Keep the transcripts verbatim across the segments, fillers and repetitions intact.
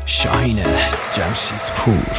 شاهین جمشیدپور.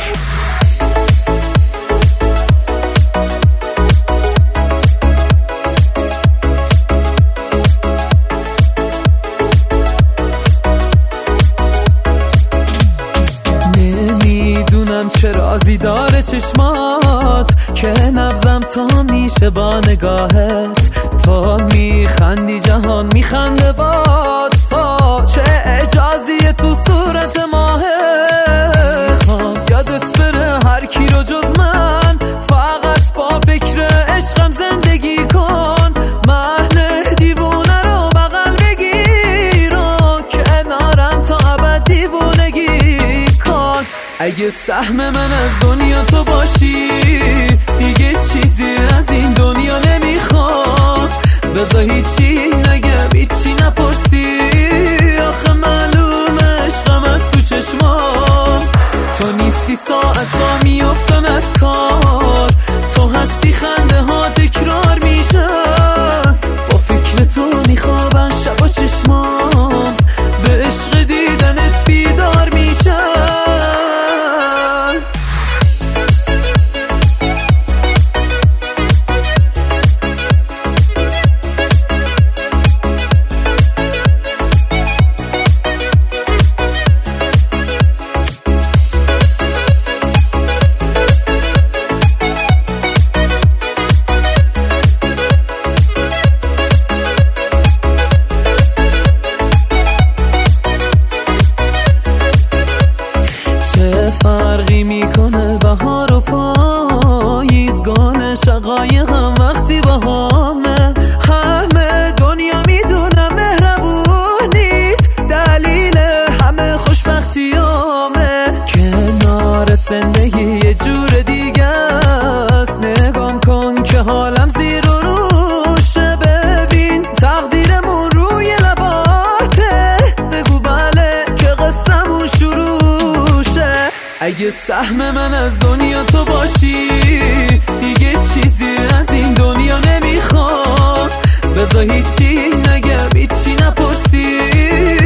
چه رازی داره چشمات که نبضم تا میشه با نگاهت. تو میخندی جهان میخنده باد، تو چه اجازیه تو صورت ماهت. میخوام یادت بره هر کی رو جز من، فقط با فکر عشقم زندگی کن. مهل دیوونه رو بغل بگیر و کنارم تا ابد دیوونگی کن. اگه سهم من از دنیا تو باشی، دیگه چیزی از این دنیا نمیخوام. بذار هیچی نگم هیچی نپرسی، آخه معلومه عشقم از تو چشمام. تو نیستی ساعتا میافتم از کار، تو هستی خنده ها تکرار میشه. با فکر تو میخوابن شب و چشمام، به عشق دیدنت بیدار میشه. فرقی میکنه بهار و پاییز، گل شقایقم وقتی بهامه. همه دنیا میدونم مهربونیت، دلیل همه خوشبختیامه. کنارت زندگی یه جور دیگه است، نگام کن که حالم زیر و روشه. ببین تقدیرمون روی لباته، بگو بله که قصه‌مون شروع. اگه سهم من از دنیا تو باشی، دیگه چیزی از این دنیا نمیخوام. بذار هیچی نگم هیچی نپرسی،